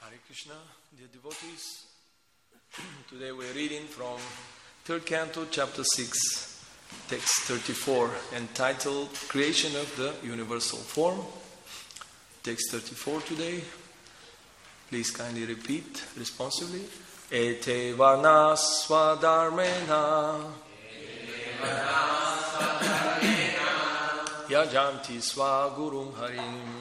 Hare Krishna, dear devotees. Today we are reading from 3rd Canto, Chapter 6, Text 34, entitled Creation of the Universal Form. Text 34 today. Please kindly repeat responsively. Ete varna swadharmena yajanti swagurum harim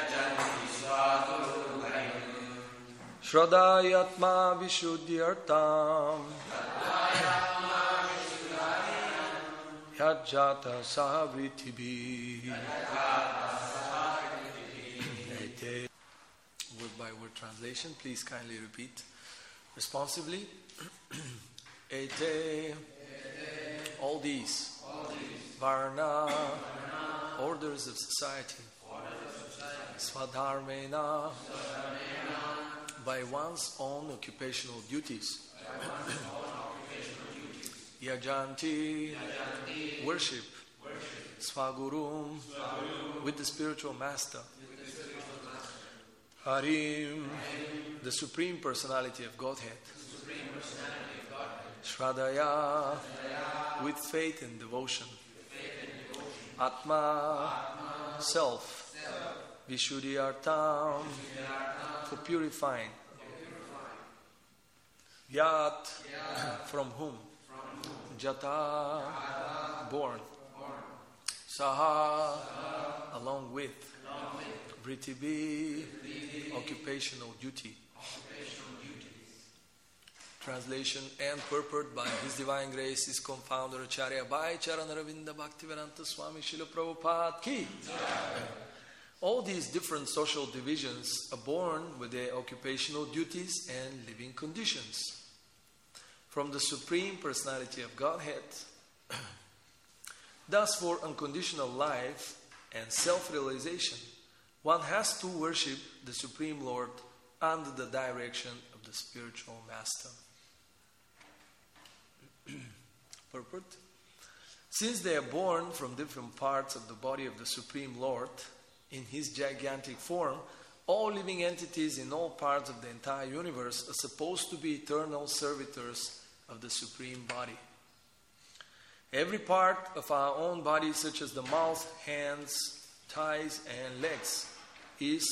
Shradayatma Vishuddhyartam Yajata Sahavritibhi. Word by word translation. Please kindly repeat responsively. Ete, all these, Varna, orders of society, Swadharmena, by one's own occupational duties. Yajanti, worship. Swagurum, with the spiritual master. Harim, the Supreme Personality of Godhead. Shradaya, with faith and devotion. Atma, self. Vishuddhyartam, for purifying. Yat, from whom? Jata, born. Saha, along with. Vritibhi, occupational duty. Translation and purport by His Divine Grace, His co-founder Acharya Bhai Charanaravinda Bhaktivedanta Swami Srila Prabhupada Ki. All these different social divisions are born with their occupational duties and living conditions. From the Supreme Personality of Godhead, thus for unconditional life and self-realization, one has to worship the Supreme Lord under the direction of the spiritual master. Purport. Since they are born from different parts of the body of the Supreme Lord, in His gigantic form, all living entities in all parts of the entire universe are supposed to be eternal servitors of the Supreme Body. Every part of our own body, such as the mouth, hands, thighs, and legs, is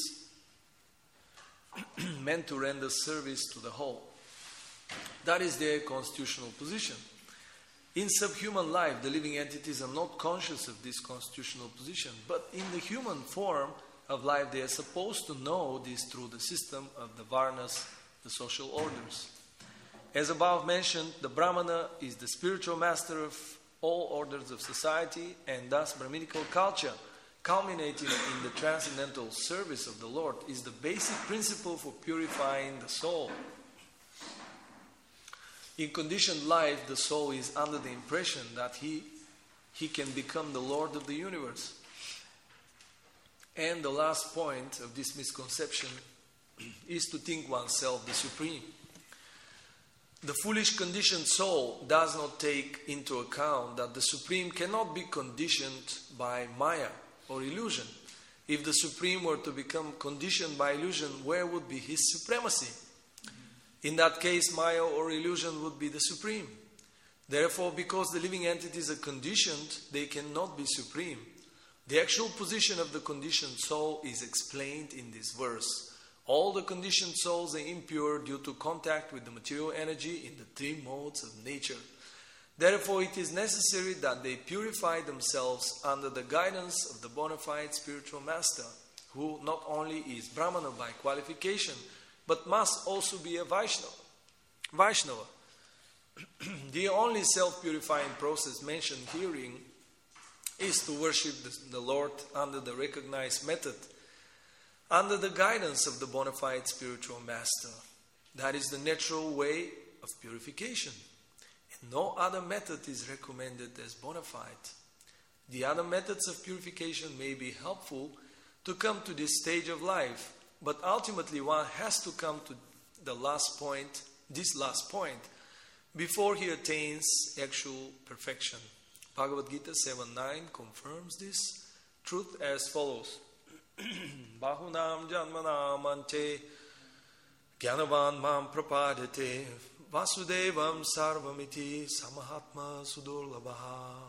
meant to render service to the whole. That is their constitutional position. In subhuman life, the living entities are not conscious of this constitutional position, but in the human form of life, they are supposed to know this through the system of the Varnas, the social orders. As above mentioned, the Brahmana is the spiritual master of all orders of society, and thus Brahminical culture, culminating in the transcendental service of the Lord, is the basic principle for purifying the soul. In conditioned life, the soul is under the impression that he can become the Lord of the universe. And the last point of this misconception is to think oneself the Supreme. The foolish conditioned soul does not take into account that the Supreme cannot be conditioned by Maya or illusion. If the Supreme were to become conditioned by illusion, where would be His supremacy? In that case, Maya or illusion would be the Supreme. Therefore, because the living entities are conditioned, they cannot be Supreme. The actual position of the conditioned soul is explained in this verse. All the conditioned souls are impure due to contact with the material energy in the three modes of nature. Therefore, it is necessary that they purify themselves under the guidance of the bona fide spiritual master, who not only is Brahmana by qualification, but must also be a Vaishnava. The only self-purifying process mentioned herein is to worship the Lord under the recognized method, under the guidance of the bona fide spiritual master. That is the natural way of purification. And no other method is recommended as bona fide. The other methods of purification may be helpful to come to this stage of life, but ultimately one has to come to this last point, before he attains actual perfection. Bhagavad Gita 7.9 confirms this truth as follows. Bahunam janmanam ante Gyanavan mam prapadate Vasudevam sarvamiti Samahatma sudurlabha.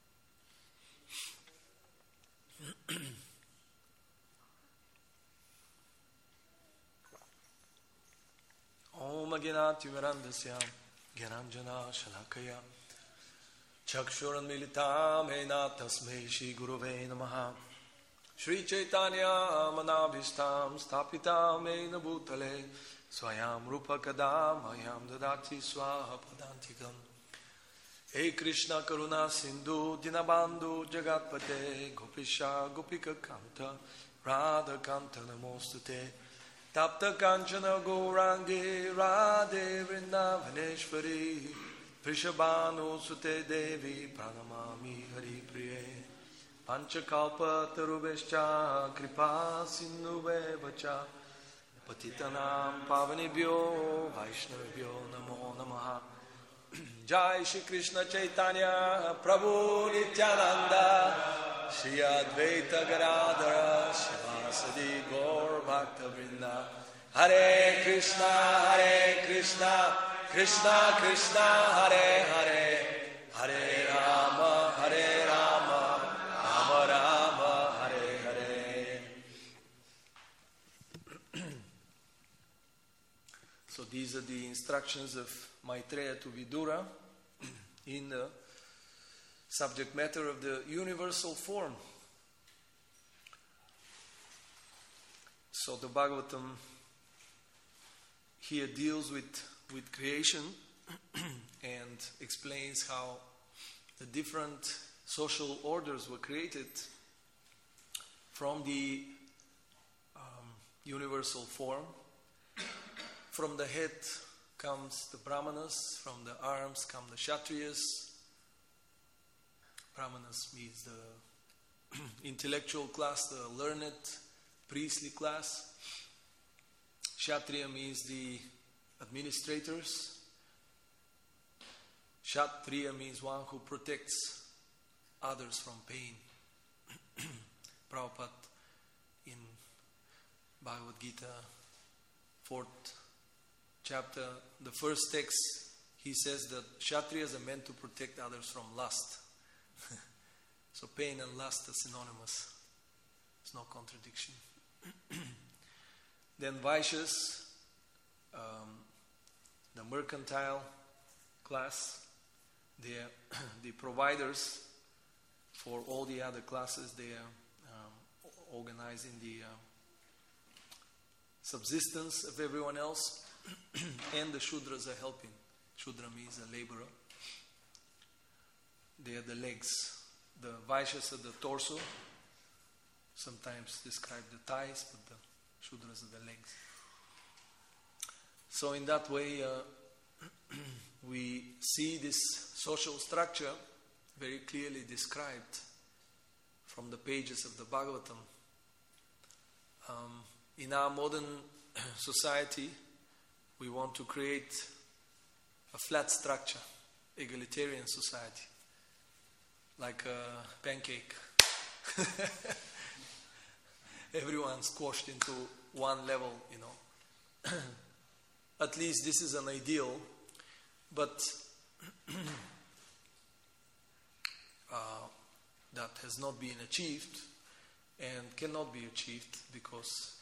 Om Aginati Mirandasya Gyananjana Shalakaya Chakshuran Militam Ena Tasmei Shri Guruve Namaha Shri Chaitanya Manabhishtam Stapitam Ena Bhutale Swayam Rupa Kadam Ayam Dadati Swaha Padantikam Hey Krishna Karuna Sindhu Dinabandhu Jagatpate Gopisha Gopika Kanta Radha Kanta Namostute Tapta Kanchana Gourangi Radhe Vrindavaneshwari Prishabhanu Sute Devi Pranamami Hari Priye Panchakalpa Tarubhescha Kripa Sindhuvevacha Patitanam Pavanebhyo Vaishnavibhyo Namo Namaha Jai Shri Krishna Chaitanya Prabhu Nityananda Shri Advaita Gadadhara Shivasadi Gaur Bhakta Vrinda Hare Krishna Krishna Krishna Hare Hare Hare Rama Rama Rama Hare Hare. So these are the instructions of Maitreya to Vidura in the subject matter of the universal form. So the Bhagavatam here deals with creation and explains how the different social orders were created from the universal form. From the head comes the Brahmanas, from the arms come the Kshatriyas. Brahmanas means the intellectual class, the learned, priestly class. Kshatriya means the administrators. Kshatriya means one who protects others from pain. Prabhupada in Bhagavad Gita, 4th chapter, the first text, he says that Kshatriyas are meant to protect others from lust. So pain and lust are synonymous. There's no contradiction. Then Vaishyas, the mercantile class, they are the providers for all the other classes. They are organizing the subsistence of everyone else. And the Shudras are helping. Shudra means a laborer. They are the legs. The Vaishyas are the torso. Sometimes describe the thighs, but the Shudras are the legs. So in that way, we see this social structure very clearly described from the pages of the Bhagavatam. In our modern society, we want to create a flat structure, egalitarian society, like a pancake. Everyone squashed into one level, At least this is an ideal, but that has not been achieved and cannot be achieved because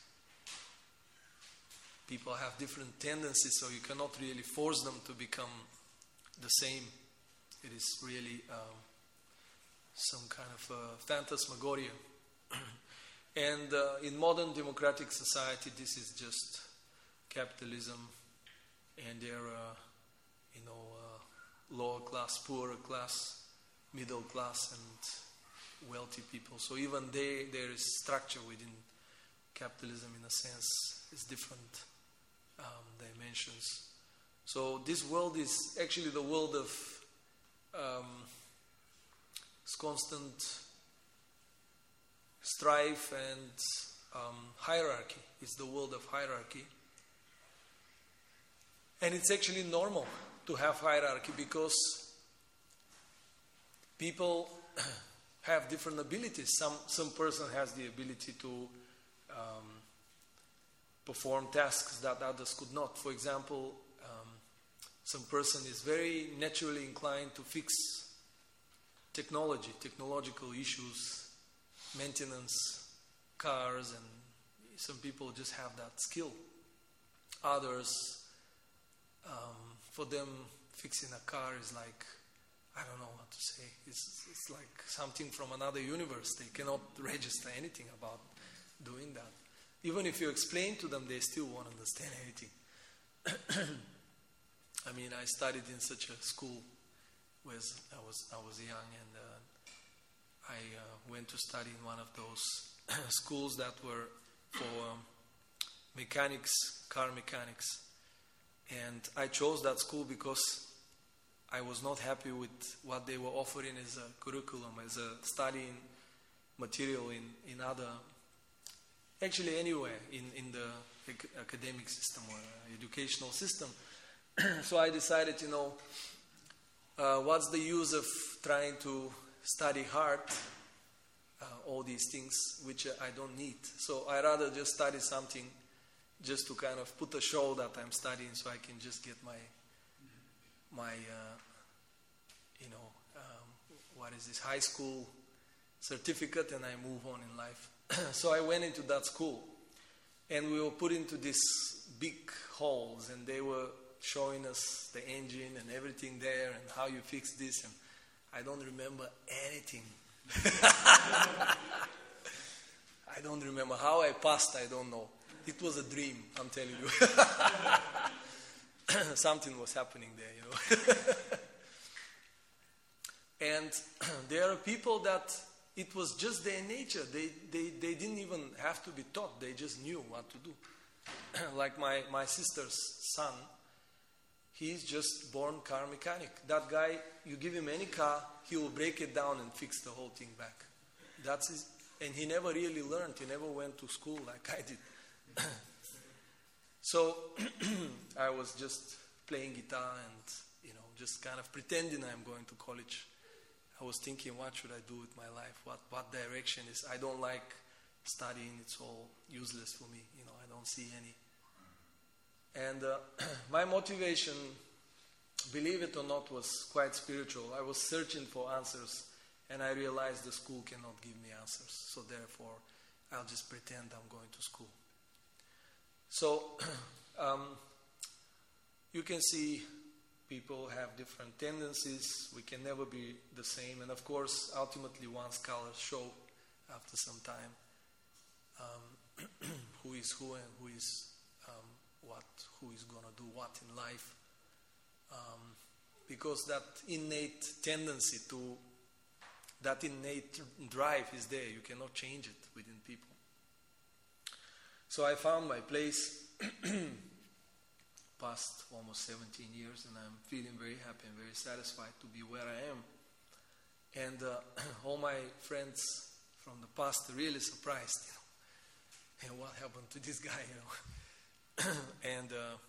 people have different tendencies, so you cannot really force them to become the same. It is really some kind of phantasmagoria. And in modern democratic society, this is just capitalism, and there are, lower class, poorer class, middle class, and wealthy people. So even there is structure within capitalism in a sense. It's different dimensions. So this world is actually the world of constant strife and hierarchy. It's the world of hierarchy. And it's actually normal to have hierarchy because people have different abilities. Some person has the ability to perform tasks that others could not. For example, some person is very naturally inclined to fix technological issues, maintenance, cars, and some people just have that skill. Others, for them, fixing a car is like, I don't know what to say. It's like something from another universe. They cannot register anything about doing that. Even if you explain to them, they still won't understand anything. I mean, I studied in such a school when I was young, and I went to study in one of those schools that were for mechanics, car mechanics. And I chose that school because I was not happy with what they were offering as a curriculum, as a studying material in other, actually anywhere in the academic system or educational system. So I decided, what's the use of trying to study hard all these things which I don't need. So I rather just study something just to kind of put a show that I'm studying, so I can just get my high school certificate, and I move on in life. So I went into that school, and we were put into these big halls, and they were showing us the engine and everything there and how you fix this, and I don't remember anything. I don't remember how I passed. I don't know. It was a dream, I'm telling you. Something was happening there, And there are people that it was just their nature. They didn't even have to be taught. They just knew what to do. Like my sister's son, he's just born car mechanic. That guy, you give him any car, he will break it down and fix the whole thing back. That's his, and he never really learned. He never went to school like I did. So I was just playing guitar and, just kind of pretending I'm going to college. I was thinking, what should I do with my life? What direction is? I don't like studying. It's all useless for me. I don't see any. And my motivation, believe it or not, was quite spiritual. I was searching for answers, and I realized the school cannot give me answers. So therefore, I'll just pretend I'm going to school. So you can see people have different tendencies. We can never be the same. And of course, ultimately, one's colors show after some time who is who and who is who is going to do what in life. Because that innate tendency that innate drive is there. You cannot change it within people. So I found my place past almost 17 years, and I'm feeling very happy and very satisfied to be where I am. And all my friends from the past are really surprised, and what happened to this guy, And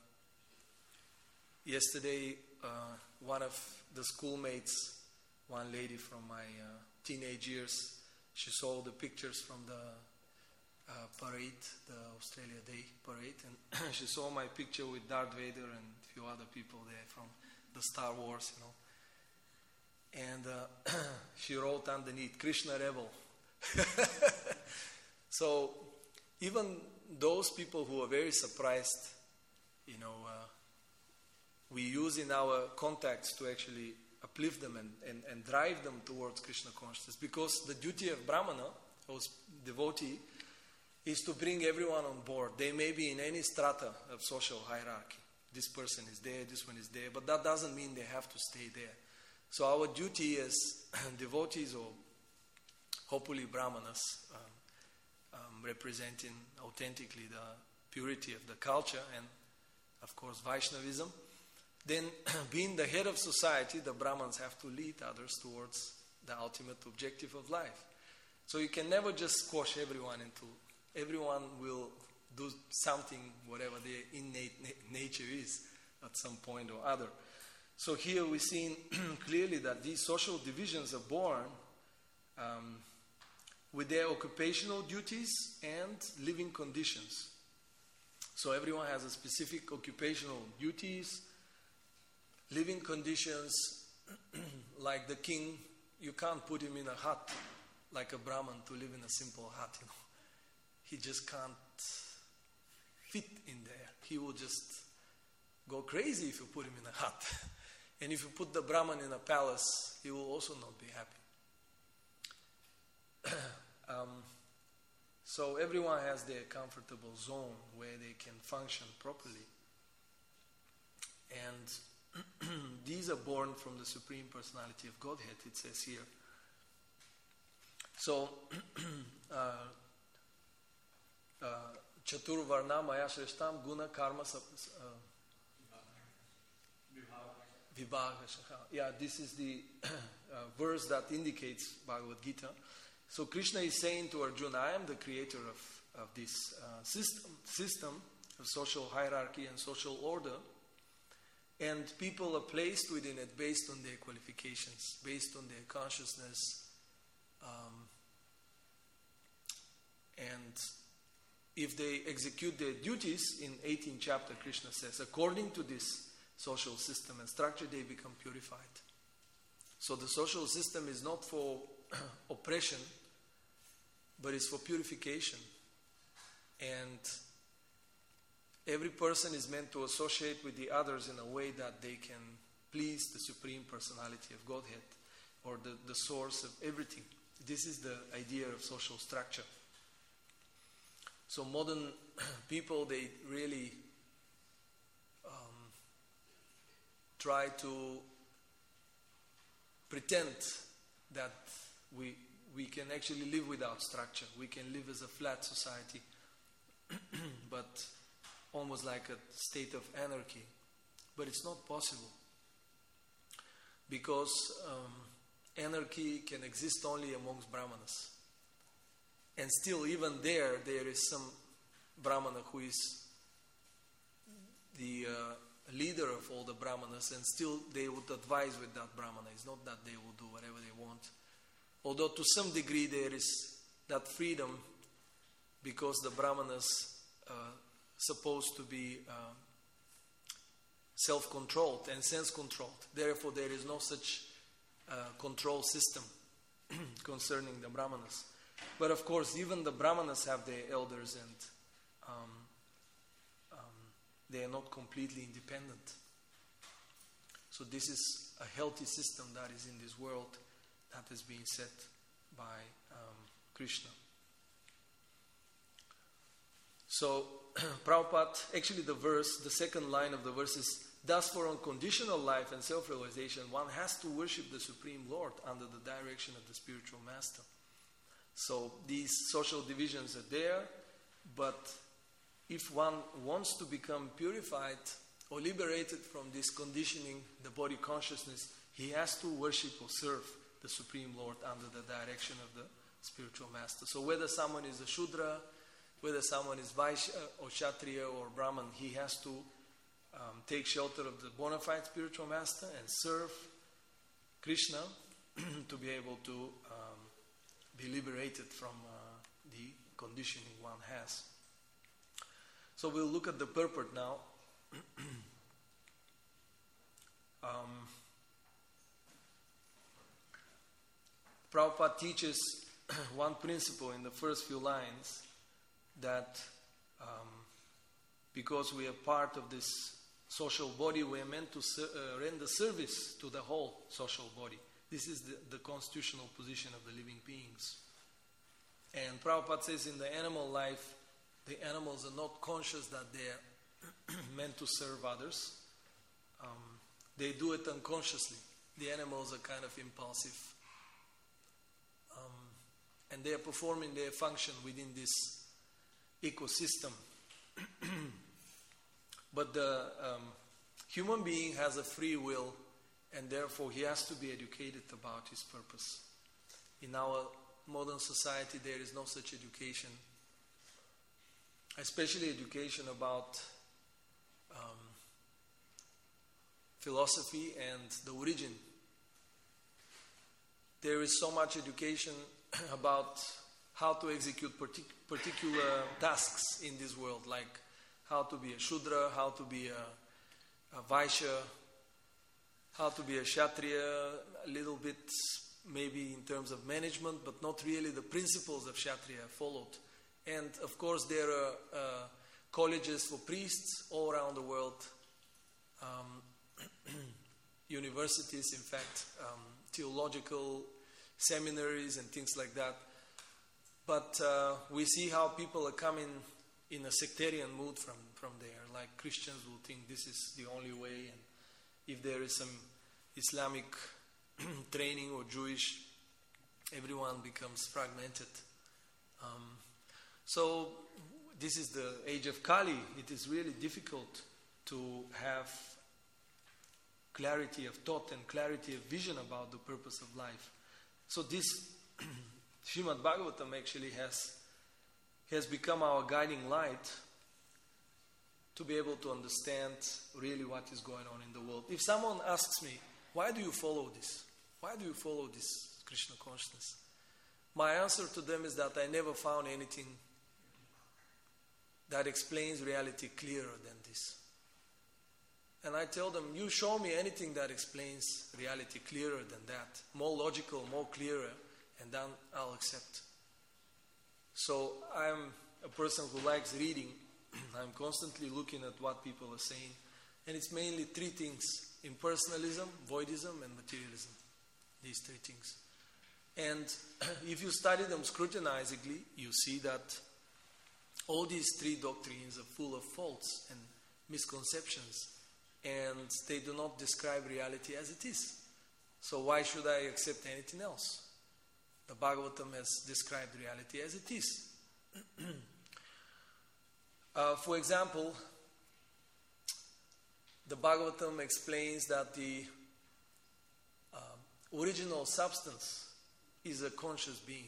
yesterday, one of the schoolmates, one lady from my teenage years, she saw the pictures from the parade, the Australia Day parade, and she saw my picture with Darth Vader and a few other people there from the Star Wars, And she wrote underneath, Krishna Rebel. So even those people who are very surprised, we use in our contacts to actually uplift them and drive them towards Krishna consciousness, because the duty of Brahmana, or devotee, is to bring everyone on board. They may be in any strata of social hierarchy. This person is there, this one is there, but that doesn't mean they have to stay there. So our duty as devotees, or hopefully Brahmanas, representing authentically the purity of the culture and, of course, Vaishnavism, then being the head of society, the Brahmans have to lead others towards the ultimate objective of life. So you can never just squash everyone everyone will do something, whatever their innate nature is at some point or other. So here we're seeing clearly that these social divisions are born with their occupational duties and living conditions. So everyone has a specific occupational duties, living conditions. Like the king, you can't put him in a hut like a Brahman to live in a simple hut, He just can't fit in there. He will just go crazy if you put him in a hut. And if you put the Brahman in a palace, he will also not be happy. So everyone has their comfortable zone where they can function properly. And these are born from the Supreme Personality of Godhead, it says here. So, Chatur Varna Maya Shreshtam Guna Karma Vibhaga. Yeah, this is the verse that indicates Bhagavad Gita. So Krishna is saying to Arjuna, I am the creator of this system of social hierarchy and social order, and people are placed within it based on their qualifications, based on their consciousness, and if they execute their duties, in 18th chapter Krishna says, according to this social system and structure, they become purified. So the social system is not for oppression, but it's for purification. And every person is meant to associate with the others in a way that they can please the Supreme Personality of Godhead, or the source of everything. This is the idea of social structure. So modern people, they really try to pretend that we can actually live without structure. We can live as a flat society, but almost like a state of anarchy. But it's not possible, because anarchy can exist only amongst Brahmanas. And still, even there is some Brahmana who is the leader of all the Brahmanas, and still they would advise with that Brahmana. It's not that they will do whatever they want. Although to some degree there is that freedom, because the Brahmanas are supposed to be self-controlled and sense-controlled. Therefore, there is no such control system concerning the Brahmanas. But of course, even the Brahmanas have their elders, and they are not completely independent. So this is a healthy system that is in this world that has been set by Krishna. So Prabhupada, actually the second line of the verse is, thus for unconditional life and self-realization, one has to worship the Supreme Lord under the direction of the spiritual master. So these social divisions are there, but if one wants to become purified or liberated from this conditioning, the body consciousness, he has to worship or serve the Supreme Lord under the direction of the spiritual master. So whether someone is a Shudra, whether someone is Vaishya or Kshatriya or Brahman, he has to take shelter of the bona fide spiritual master and serve Krishna to be able to be liberated from the conditioning one has. So we'll look at the purport now. Prabhupada teaches one principle in the first few lines, that because we are part of this social body, we are meant to render service to the whole social body. This is the constitutional position of the living beings. And Prabhupada says in the animal life, the animals are not conscious that they are meant to serve others. They do it unconsciously. The animals are kind of impulsive. And they are performing their function within this ecosystem. But the human being has a free will, and therefore he has to be educated about his purpose. In our modern society, there is no such education, especially education about philosophy and the origin. There is so much education about how to execute particular tasks in this world, like how to be a Shudra, how to be a Vaishya, how to be a Kshatriya, a little bit maybe in terms of management, but not really the principles of Kshatriya followed. And of course there are colleges for priests all around the world, universities, in fact, theological seminaries and things like that. But we see how people are coming in a sectarian mood from there. Like Christians will think this is the only way, and if there is some Islamic training or Jewish, everyone becomes fragmented. So this is the age of Kali. It is really difficult to have clarity of thought and clarity of vision about the purpose of life. So this Srimad Bhagavatam actually has become our guiding light to be able to understand really what is going on in the world. If someone asks me, why do you follow this? Why do you follow this Krishna consciousness? My answer to them is that I never found anything that explains reality clearer than this. And I tell them, you show me anything that explains reality clearer than that, more logical, more clearer, and then I'll accept. So I'm a person who likes reading. I'm constantly looking at what people are saying. And it's mainly three things: impersonalism, voidism, and materialism. These three things. And if you study them scrutinizingly, you see that all these three doctrines are full of faults and misconceptions, and they do not describe reality as it is. So why should I accept anything else? The Bhagavatam has described reality as it is. For example, the Bhagavatam explains that the original substance is a conscious being.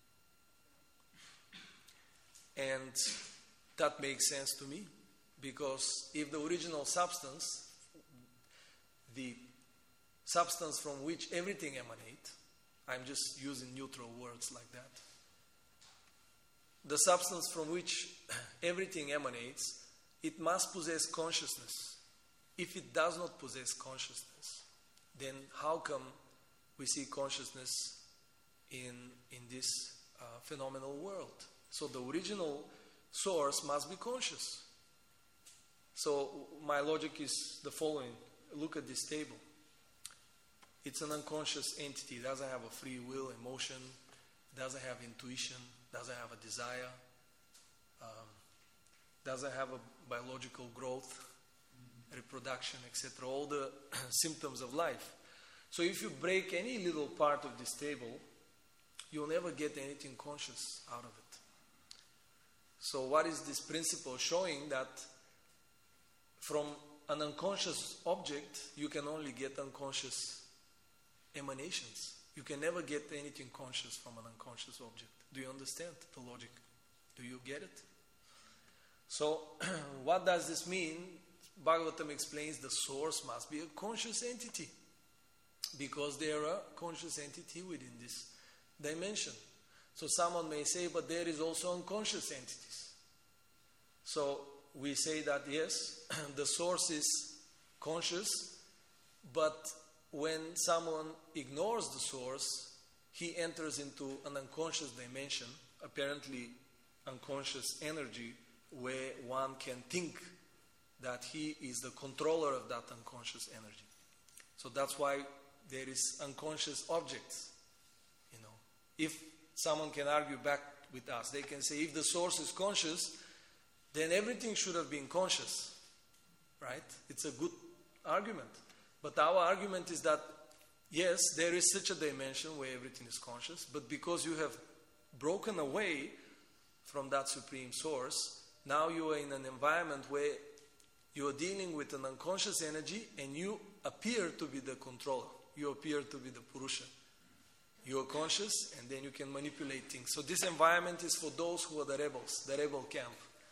And that makes sense to me, because if the original substance, the substance from which everything emanates, I'm just using neutral words like that, the substance from which everything emanates, it must possess consciousness. If it does not possess consciousness, then how come we see consciousness in this phenomenal world? So the original source must be conscious. So my logic is the following. Look at this table. It's an unconscious entity. It doesn't have a free will, emotion, doesn't have intuition, doesn't have a desire, doesn't have a biological growth, reproduction, etc. All the symptoms of life. So if you break any little part of this table, you'll never get anything conscious out of it. So what is this principle showing? That from an unconscious object, you can only get unconscious emanations. You can never get anything conscious from an unconscious object. Do you understand the logic? Do you get it? So what does this mean? Bhagavatam explains the source must be a conscious entity, because there are conscious entity within this dimension. So someone may say, but there is also unconscious entities. So we say that yes, the source is conscious, but when someone ignores the source, he enters into an unconscious dimension, apparently unconscious energy, where one can think that he is the controller of that unconscious energy. So that's why there is unconscious objects. If someone can argue back with us, they can say, if the source is conscious, then everything should have been conscious, right? It's a good argument. But our argument is that, yes, there is such a dimension where everything is conscious, but because you have broken away from that supreme source, now you are in an environment where you are dealing with an unconscious energy, and you appear to be the controller. You appear to be the Purusha. You are conscious, and then you can manipulate things. So this environment is for those who are the rebels, the rebel camp.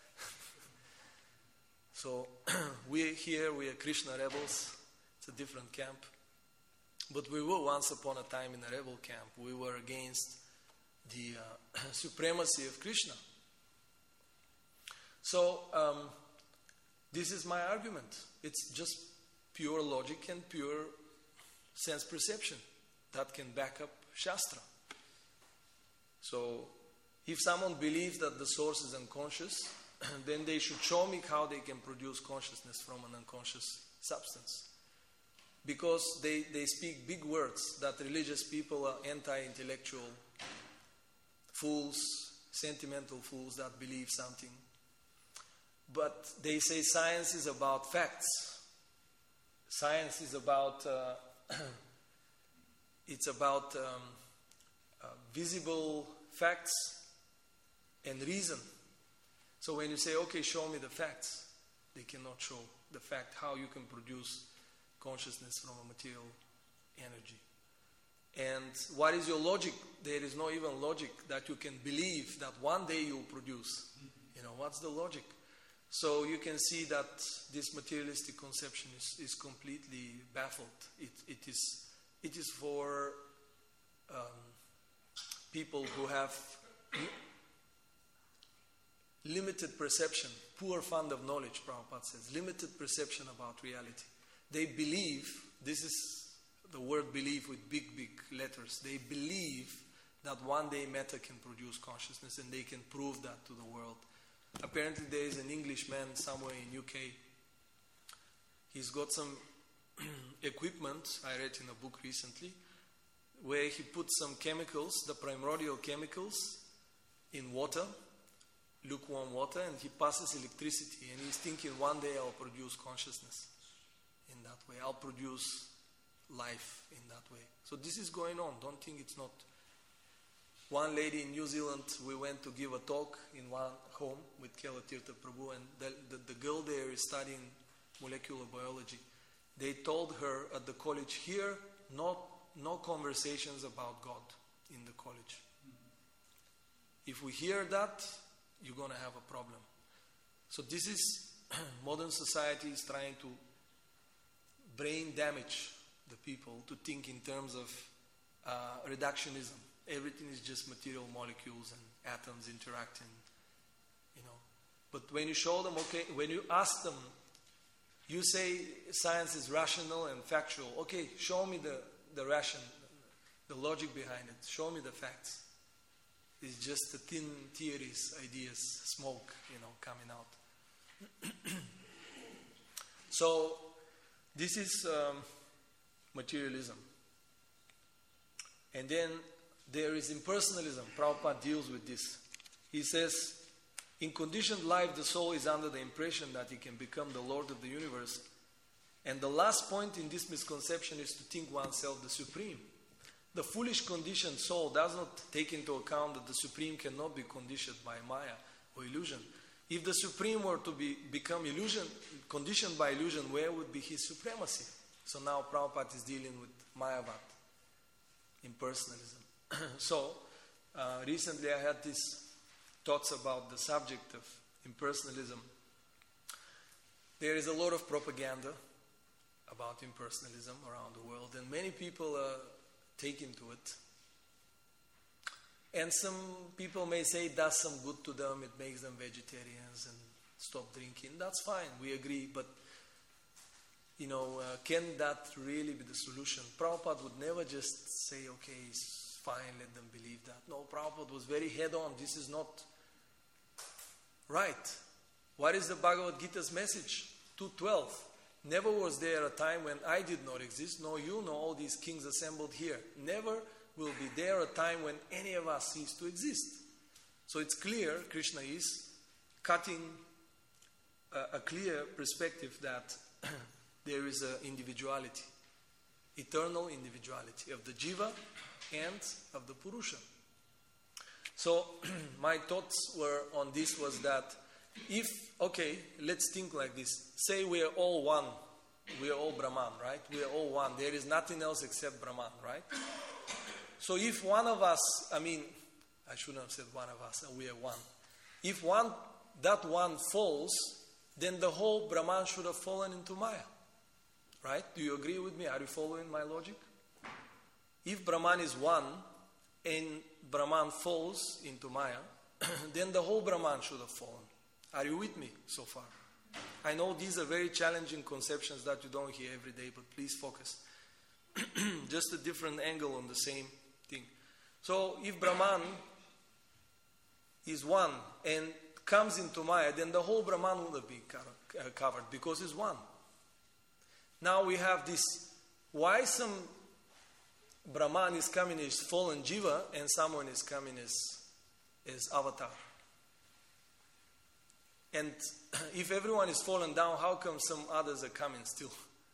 So we are Krishna rebels. It's a different camp. But we were once upon a time in a rebel camp. We were against the supremacy of Krishna. So This is my argument. It's just pure logic and pure sense perception that can back up Shastra. So, if someone believes that the source is unconscious, then they should show me how they can produce consciousness from an unconscious substance. Because they speak big words that religious people are anti-intellectual fools, sentimental fools that believe something. But they say science is about facts. Science is about it's about visible facts and reason. So when you say, okay, show me the facts, they cannot show the fact how you can produce consciousness from a material energy. And what is your logic? There is no even logic that you can believe that one day you will produce. What's the logic? So you can see that this materialistic conception is completely baffled. It is for people who have limited perception, poor fund of knowledge, Prabhupada says, limited perception about reality. They believe, this is the word believe with big, big letters, they believe that one day matter can produce consciousness and they can prove that to the world. Apparently there is an Englishman somewhere in UK. He's got some equipment, I read in a book recently, where he puts some chemicals, the primordial chemicals, in water, lukewarm water, and he passes electricity, and he's thinking one day I'll produce consciousness in that way. I'll produce life in that way. So this is going on. Don't think it's not. One lady in New Zealand, we went to give a talk in one home with Kela Tirtha Prabhu, and the girl there is studying molecular biology. They told her at the college here, no conversations about God in the college. If we hear that, you're going to have a problem. So this is, modern society is trying to brain damage the people to think in terms of reductionism. Everything is just material molecules and atoms interacting, But when you show them, okay, when you ask them, you say science is rational and factual. Okay, show me the ration, the logic behind it. Show me the facts. It's just the thin theories, ideas, smoke, coming out. So, this is materialism. And then there is impersonalism. Prabhupada deals with this. He says, in conditioned life, the soul is under the impression that he can become the Lord of the universe. And the last point in this misconception is to think oneself the Supreme. The foolish conditioned soul does not take into account that the Supreme cannot be conditioned by Maya or illusion. If the Supreme were to become conditioned by illusion, where would be his supremacy? So now Prabhupada is dealing with Mayavad, impersonalism. So, recently I had these thoughts about the subject of impersonalism. There is a lot of propaganda about impersonalism around the world, and many people are taken to it. And some people may say it does some good to them, it makes them vegetarians and stop drinking. That's fine, we agree, but can that really be the solution? Prabhupada would never just say, okay, it's fine, let them believe that. No, Prabhupada was very head-on. This is not right. What is the Bhagavad Gita's message? 2:12. Never was there a time when I did not exist, nor you, nor all these kings assembled here. Never will be there a time when any of us cease to exist. So it's clear, Krishna is cutting a clear perspective that there is an individuality, eternal individuality of the Jiva and of the Purusha. So my thoughts were on this was that let's think like this. Say we are all one. We are all Brahman, right? We are all one. There is nothing else except Brahman, right? So if one of us, I shouldn't have said one of us, we are one. If that one falls, then the whole Brahman should have fallen into Maya. Right? Do you agree with me? Are you following my logic? If Brahman is one and Brahman falls into Maya, then the whole Brahman should have fallen. Are you with me so far? I know these are very challenging conceptions that you don't hear every day, but please focus. Just a different angle on the same thing. So if Brahman is one and comes into Maya, then the whole Brahman would have been covered because it's one. Now we have this. Why some Brahman is coming as fallen Jiva and someone is coming as avatar? And if everyone is fallen down, how come some others are coming still?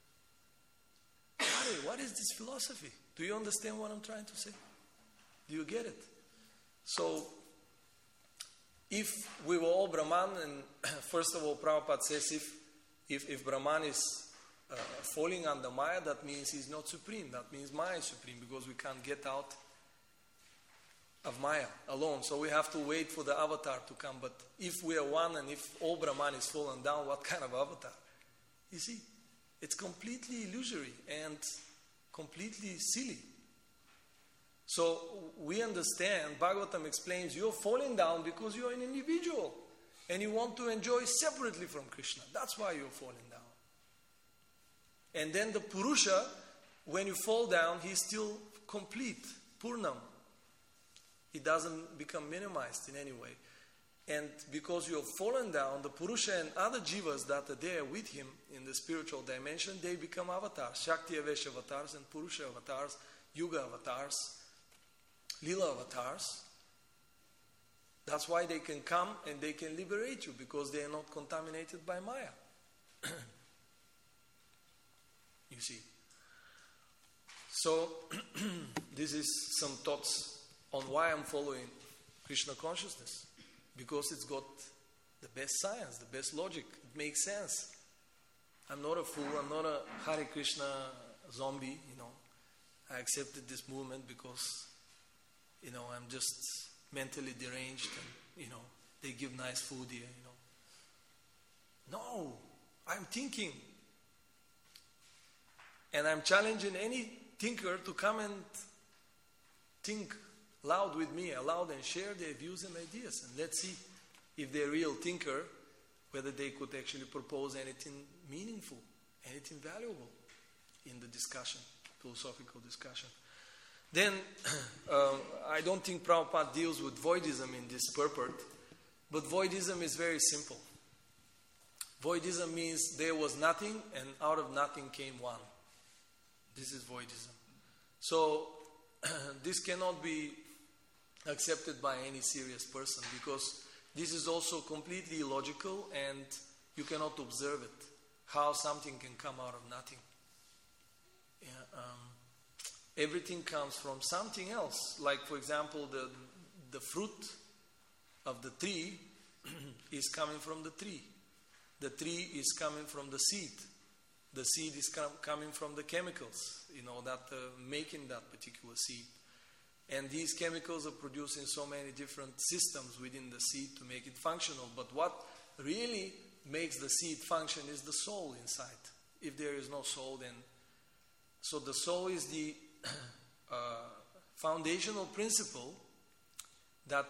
What is this philosophy? Do you understand what I'm trying to say? Do you get it? So, if we were all Brahman, and first of all, Prabhupada says if Brahman is falling under Maya, that means he's not supreme. That means Maya is supreme because we can't get out of Maya alone. So we have to wait for the avatar to come. But if we are one and if all Brahman is fallen down, what kind of avatar? You see, it's completely illusory and completely silly. So we understand, Bhagavatam explains, you're falling down because you're an individual and you want to enjoy separately from Krishna. That's why you're falling down. And then the Purusha, when you fall down, he's still complete, Purnam. He doesn't become minimized in any way. And because you have fallen down, the Purusha and other jivas that are there with him in the spiritual dimension, they become avatars. Shakti Avesh avatars and Purusha avatars, Yuga avatars, Lila avatars. That's why they can come and they can liberate you, because they are not contaminated by Maya. You see. So, this is some thoughts on why I'm following Krishna consciousness. Because it's got the best science, the best logic. It makes sense. I'm not a fool. I'm not a Hare Krishna zombie, I accepted this movement because, I'm just mentally deranged and, they give nice food here, No, I'm thinking. And I'm challenging any thinker to come and think loud with me, aloud, and share their views and ideas. And let's see if they're a real thinker, whether they could actually propose anything meaningful, anything valuable in the discussion, philosophical discussion. Then, I don't think Prabhupada deals with voidism in this purport, but voidism is very simple. Voidism means there was nothing and out of nothing came one. This is voidism. So, this cannot be accepted by any serious person, because this is also completely illogical and you cannot observe it, how something can come out of nothing. Everything comes from something else. Like, for example, the fruit of the tree is coming from the tree. The tree is coming from the seed. The seed is coming from the chemicals, that making that particular seed. And these chemicals are produced in so many different systems within the seed to make it functional. But what really makes the seed function is the soul inside. If there is no soul, then... So the soul is the foundational principle that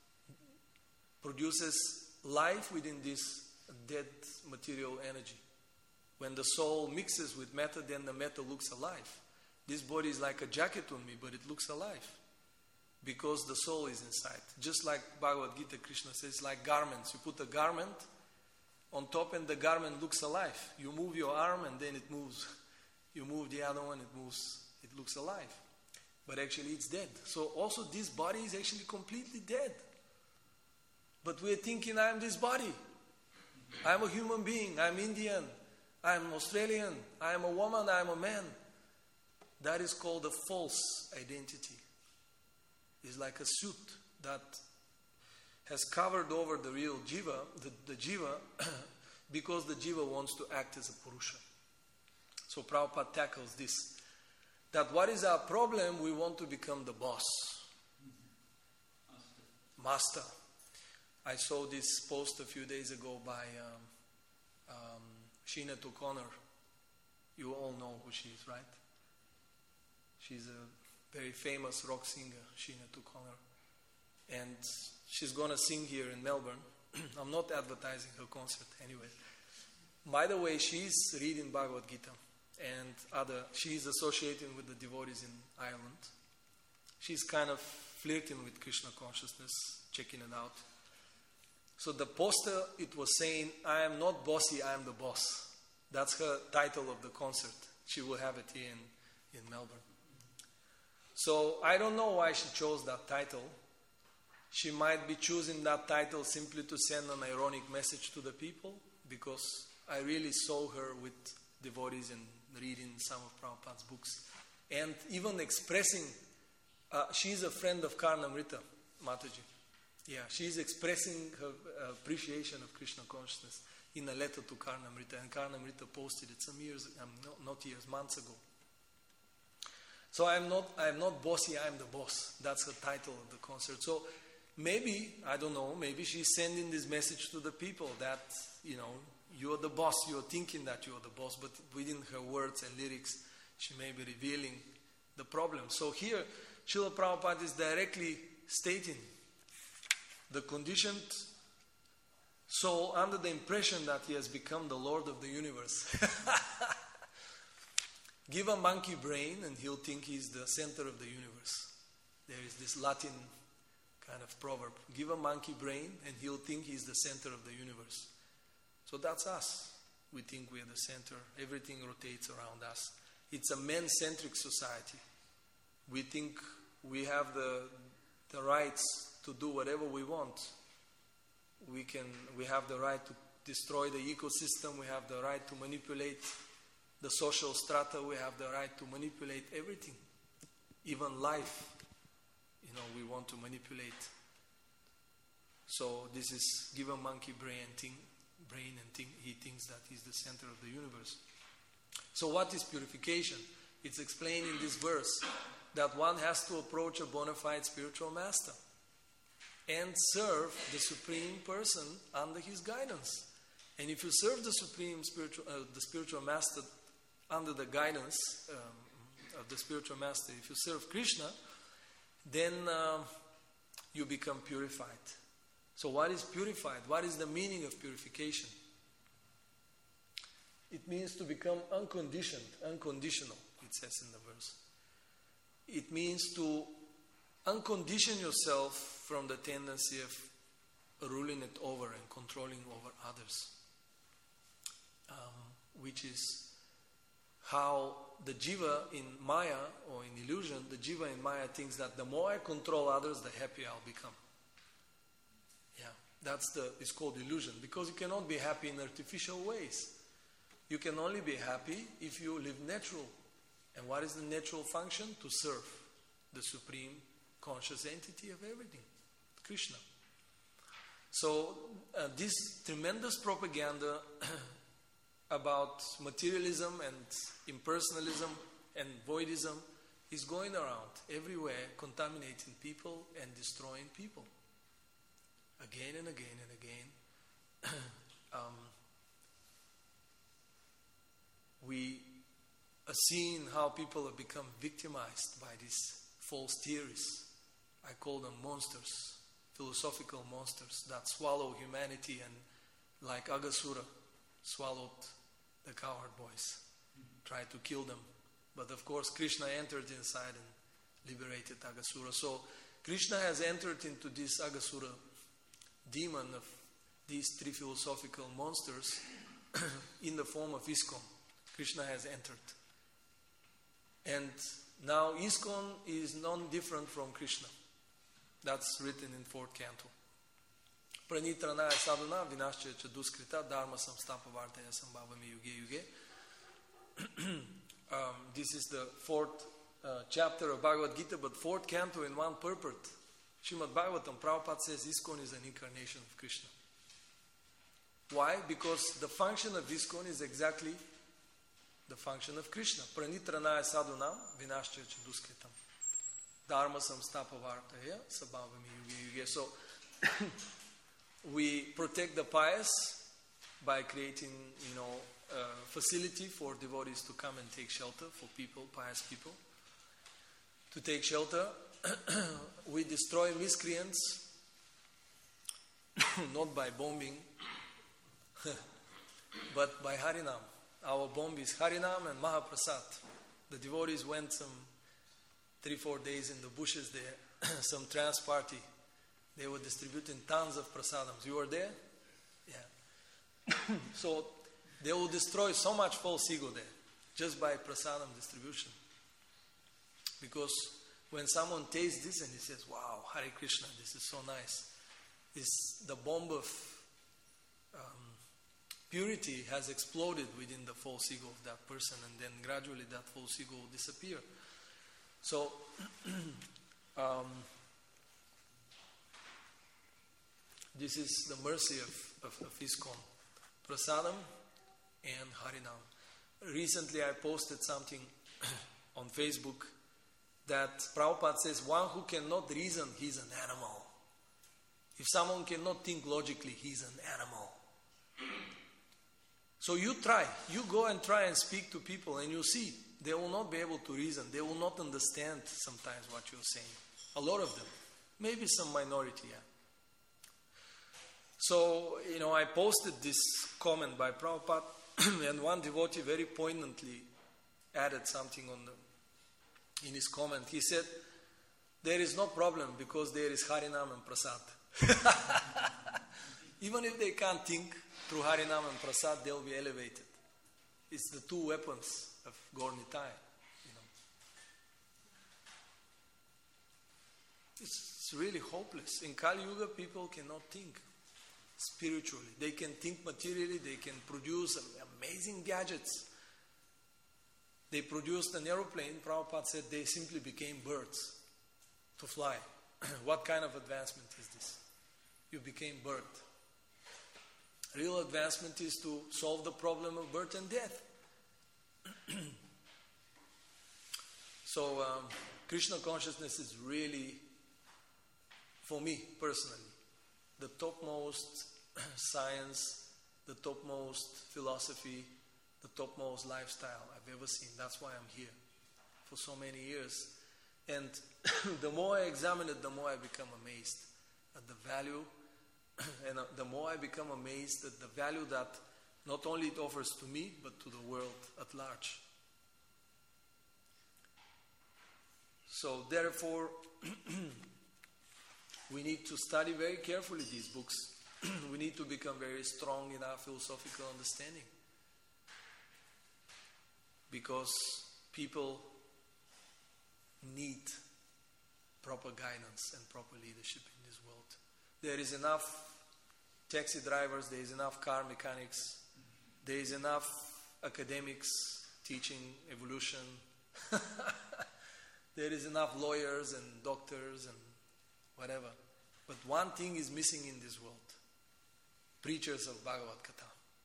produces life within this dead material energy. When the soul mixes with matter, then the matter looks alive. This body is like a jacket on me, but it looks alive. Because the soul is inside. Just like Bhagavad Gita, Krishna says, like garments. You put a garment on top and the garment looks alive. You move your arm and then it moves. You move the other one, it moves. It looks alive. But actually it's dead. So also this body is actually completely dead. But we're thinking, I'm this body. I'm a human being. I'm Indian. I'm Australian. I'm a woman. I'm a man. That is called a false identity. It's like a suit that has covered over the real jiva, the jiva, because the jiva wants to act as a purusha. So Prabhupada tackles this. That what is our problem? We want to become the boss. Master. I saw this post a few days ago by Sinead O'Connor. You all know who she is, right? She's a very famous rock singer, Sinead O'Connor. And she's going to sing here in Melbourne. I'm not advertising her concert anyway. By the way, she's reading Bhagavad Gita and she's associating with the devotees in Ireland. She's kind of flirting with Krishna consciousness, checking it out. So the poster, it was saying, I am not bossy, I am the boss. That's her title of the concert. She will have it here in Melbourne. So I don't know why she chose that title. She might be choosing that title simply to send an ironic message to the people, because I really saw her with devotees and reading some of Prabhupada's books. And even expressing, she's a friend of Karnamrita, Mataji. Yeah, she's expressing her appreciation of Krishna consciousness in a letter to Karnamrita. And Karnamrita posted it some years, months ago. So I'm not bossy, I'm the boss. That's the title of the concert. So maybe, I don't know, maybe she's sending this message to the people that, you're the boss, you're thinking that you're the boss, but within her words and lyrics, she may be revealing the problem. So here, Srila Prabhupada is directly stating the conditioned soul under the impression that he has become the Lord of the universe. Give a monkey brain and he'll think he's the center of the universe. There is this Latin kind of proverb. Give a monkey brain and he'll think he's the center of the universe. So that's us. We think we're the center. Everything rotates around us. It's a man-centric society. We think we have the rights to do whatever we want. We have the right to destroy the ecosystem. We have the right to manipulate the social strata. We have the right to manipulate everything. Even life, we want to manipulate. So this is give a monkey brain and think he thinks that he's the center of the universe. So what is purification? It's explained in this verse that one has to approach a bona fide spiritual master and serve the Supreme Person under his guidance. And if you serve the the spiritual master under the guidance of the spiritual master, if you serve Krishna, then you become purified. So what is purified? What is the meaning of purification? It means to become unconditional, it says in the verse. It means to uncondition yourself from the tendency of ruling it over and controlling over others. Which is how the jiva in Maya, or in illusion, the jiva in Maya thinks that the more I control others, the happier I'll become. Yeah, it's called illusion, because you cannot be happy in artificial ways. You can only be happy if you live natural. And what is the natural function? To serve the supreme conscious entity of everything, Krishna. So this tremendous propaganda about materialism and impersonalism and voidism is going around everywhere, contaminating people and destroying people. Again and again and again. We are seeing how people have become victimized by these false theories. I call them monsters, philosophical monsters that swallow humanity and, like Aghasura, swallowed the cowherd boys, tried to kill them. But of course, Krishna entered inside and liberated Aghasura. So Krishna has entered into this Aghasura demon of these three philosophical monsters in the form of ISKCON. Krishna has entered. And now ISKCON is none different from Krishna. That's written in 4th canto. Pranitranaya sadhana vinashya cha duskrita dharma samstapa vartaya sambhavami yuge yuge. This is the 4th chapter of Bhagavad Gita, but 4th canto in one purport. Srimad Bhagavatam, Prabhupada says ISKCON is an incarnation of Krishna. Why? Because the function of ISKCON is exactly the function of Krishna. Pranitranaya sadhunam vinashya cha duskritam dharma samstapa vartaya sabhavami yuge yuge. So we protect the pious by creating, a facility for devotees to come and take shelter, for people, pious people, to take shelter. We destroy miscreants, not by bombing, but by Harinam. Our bomb is Harinam and Mahaprasad. The devotees went some 3-4 days in the bushes there, some trance party. They were distributing tons of prasadams. You were there? Yeah. So they will destroy so much false ego there, just by prasadam distribution. Because when someone tastes this and he says, wow, Hare Krishna, this is so nice. The bomb of purity has exploded within the false ego of that person, and then gradually that false ego will disappear. So, this is the mercy of ISKCON. Prasadam and Harinam. Recently I posted something on Facebook that Prabhupada says, one who cannot reason, he's an animal. If someone cannot think logically, he's an animal. So you go and try and speak to people, and you see, they will not be able to reason. They will not understand sometimes what you're saying. A lot of them. Maybe some minority, yeah. So, I posted this comment by Prabhupada, and one devotee very poignantly added something in his comment. He said, there is no problem because there is Harinam and Prasad. Even if they can't think through Harinam and Prasad, they'll be elevated. It's the two weapons of Gaur Nitai. It's really hopeless. In Kali Yuga, people cannot think spiritually. They can think materially. They can produce amazing gadgets. They produced an aeroplane. Prabhupada said they simply became birds to fly. What kind of advancement is this? You became bird. Real advancement is to solve the problem of birth and death. So, Krishna consciousness is really, for me personally, the topmost science, the topmost philosophy, the topmost lifestyle I've ever seen. That's why I'm here for so many years. And the more I examine it, the more I become amazed at the value, and the more I become amazed at the value that not only it offers to me, but to the world at large. So therefore, we need to study very carefully these books. We need to become very strong in our philosophical understanding. Because people need proper guidance and proper leadership in this world. There is enough taxi drivers, there is enough car mechanics, there is enough academics teaching evolution. There is enough lawyers and doctors and whatever. But one thing is missing in this world. Preachers of Bhagavad Gita.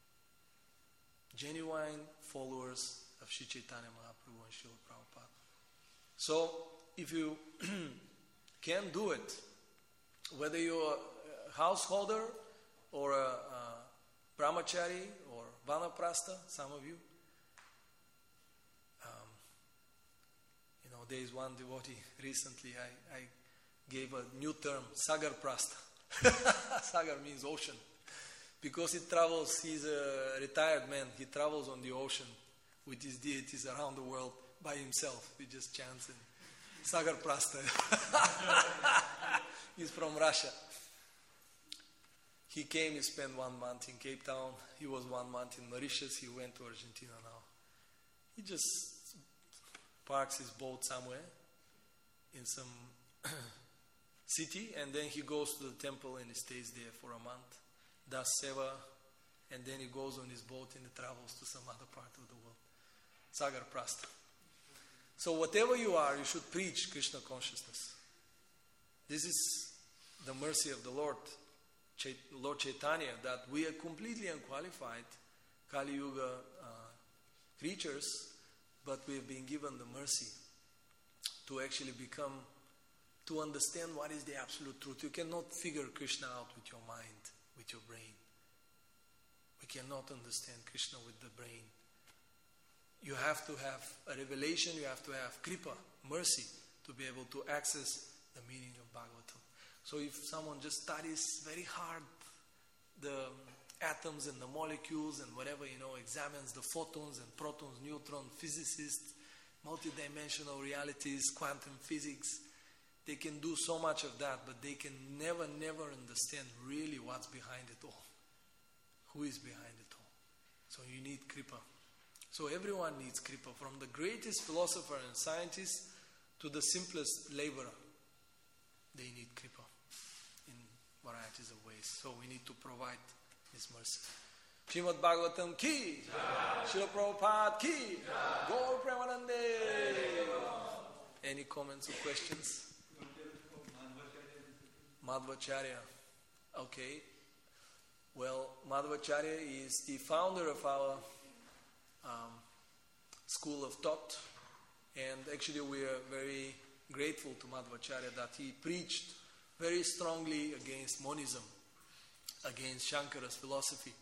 Genuine followers of Sri Chaitanya Mahaprabhu and Srila Prabhupada. So, if you can do it, whether you're a householder or a brahmachari or vanaprastha, some of you, there is one devotee recently, I gave a new term, Sagar Prastha. Sagar means ocean. Because he travels, he's a retired man, he travels on the ocean with his deities around the world by himself. He just chants in Sagar Prastha. He's from Russia. He came, he spent 1 month in Cape Town. He was 1 month in Mauritius. He went to Argentina now. He just parks his boat somewhere in some city, and then he goes to the temple and he stays there for a month, does seva, and then he goes on his boat and he travels to some other part of the world. Sagar Prastha. So whatever you are, you should preach Krishna consciousness. This is the mercy of the Lord Chaitanya, that we are completely unqualified Kali Yuga creatures, but we have been given the mercy to actually to understand what is the absolute truth. You cannot figure Krishna out with your mind, with your brain. We cannot understand Krishna with the brain. You have to have a revelation, you have to have kripa, mercy, to be able to access the meaning of Bhagavatam. So if someone just studies very hard the atoms and the molecules and whatever, examines the photons and protons, neutrons, physicists, multidimensional realities, quantum physics. They can do so much of that, but they can never understand really what's behind it all. Who is behind it all? So you need Kripa. So everyone needs Kripa, from the greatest philosopher and scientist to the simplest laborer. They need Kripa in varieties of ways. So we need to provide this mercy. Srimad Bhagavatam ki, Srila Prabhupada ki, Gaur Premanande. Any comments or questions? Madhvacharya. Okay. Well, Madhvacharya is the founder of our school of thought, and actually we are very grateful to Madhvacharya that he preached very strongly against monism, against Shankara's philosophy.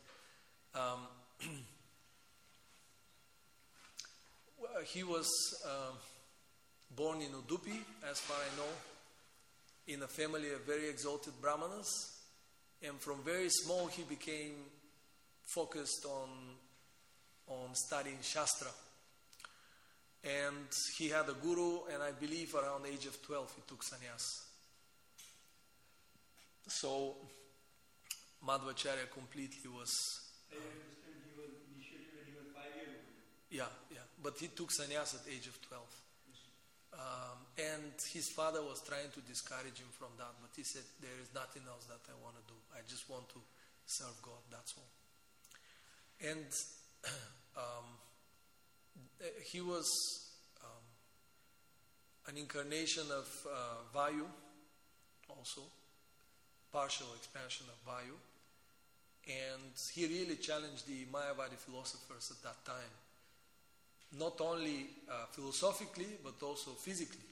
He was born in Udupi, as far as I know, in a family of very exalted Brahmanas, and from very small he became focused on studying Shastra. And he had a guru, and I believe around the age of 12 he took sannyas. So Madhvacharya completely was... I understand he was initiated when he was 5 years old. Yeah. But he took sannyas at the age of 12. And his father was trying to discourage him from that, but he said, there is nothing else that I want to do. I just want to serve God, that's all. And he was an incarnation of Vayu, also, partial expansion of Vayu. And he really challenged the Mayavadi philosophers at that time. Not only philosophically, but also physically.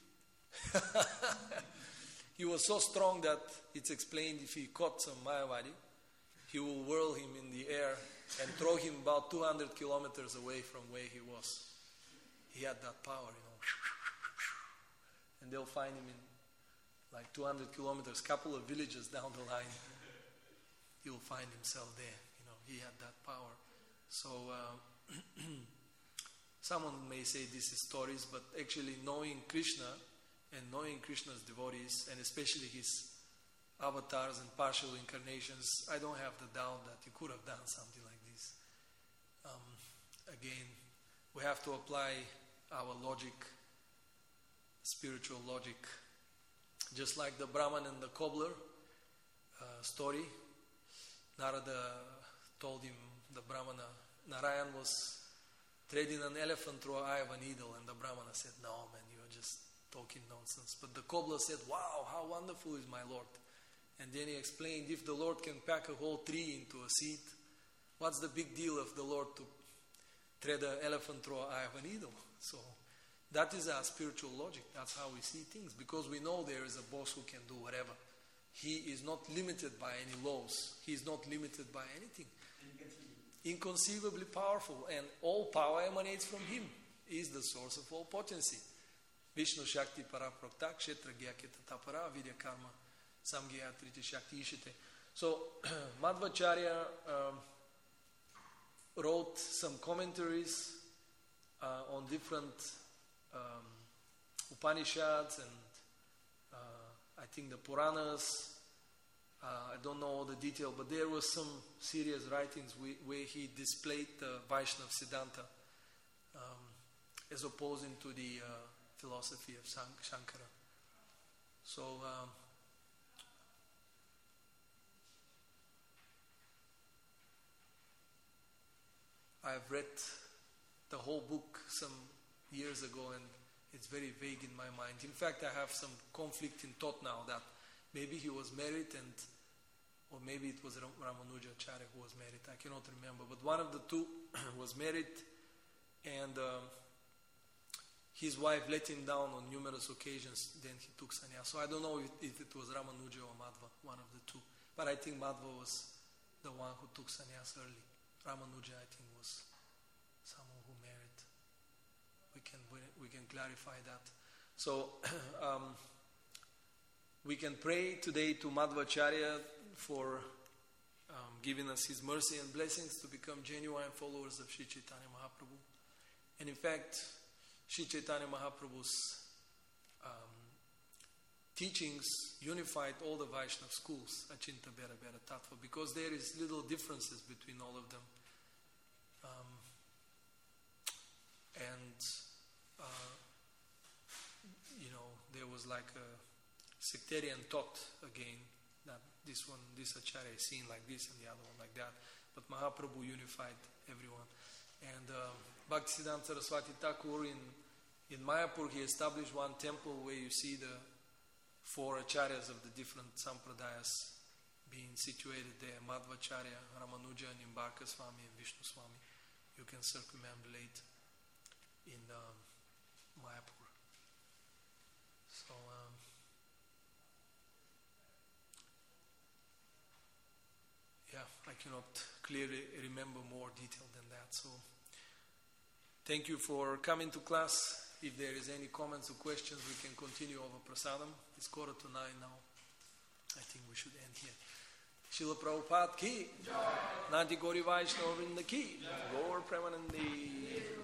He was so strong that it's explained if he caught some Mayavadi, he will whirl him in the air and throw him about 200 kilometers away from where he was. He had that power, And they'll find him in like 200 kilometers, couple of villages down the line. He'll find himself there, He had that power. So... Someone may say this is stories, but actually knowing Krishna and knowing Krishna's devotees, and especially his avatars and partial incarnations, I don't have the doubt that he could have done something like this. Again, we have to apply our logic, spiritual logic. Just like the Brahman and the cobbler story, Narada told him, the Brahmana, Narayan was threading an elephant through the eye of a needle, and the Brahmana said, no man, you are just talking nonsense. But the cobbler said, wow, how wonderful is my Lord. And then he explained, if the Lord can pack a whole tree into a seed, what's the big deal of the Lord to thread an elephant through the eye of a needle? So that is our spiritual logic. That's how we see things, because we know there is a boss who can do whatever. He is not limited by any laws. He is not limited by anything. Inconceivably powerful, and all power emanates from him. He is the source of all potency. Vishnu Shakti Paraprokta Kshetra Gyaketa Tapara Vidya Karma Samgya Triti Shakti Ishite. So Madhvacharya wrote some commentaries on different Upanishads and I think the Puranas. I don't know all the detail, but there was some serious writings where he displayed the Vaishnava Siddhanta as opposing to the philosophy of Shankara. So I've read the whole book some years ago, and it's very vague in my mind. In fact, I have some conflict in thought now that maybe he was married, or maybe it was Ramanujacharya who was married. I cannot remember. But one of the two was married, and his wife let him down on numerous occasions. Then he took sannyas. So I don't know if it was Ramanuja or Madhva, one of the two. But I think Madhva was the one who took sannyas early. Ramanuja, I think, was someone who married. We can clarify that. So we can pray today to Madhvacharya for giving us his mercy and blessings to become genuine followers of Sri Chaitanya Mahaprabhu. And in fact, Sri Chaitanya Mahaprabhu's teachings unified all the Vaishnava schools, Achinta Bera Bera Tattva, because there is little differences between all of them. There was like a sectarian thought again, that this Acharya is seen like this and the other one like that. But Mahaprabhu unified everyone. And Bhaktisiddhanta Saraswati Thakur in Mayapur, he established one temple where you see the 4 acharyas of the different sampradayas being situated there: Madhvacharya, Ramanuja, Nimbarka Swami, and Vishnu Swami. You can circumambulate in Mayapur. So, I cannot clearly remember more detail than that. So, thank you for coming to class. If there is any comments or questions, we can continue over prasadam. It's 8:45 now. I think we should end here. Srila Prabhupada ki, Nanti Gauri Vaishnava Vrinda ki, Gaur Premanandi.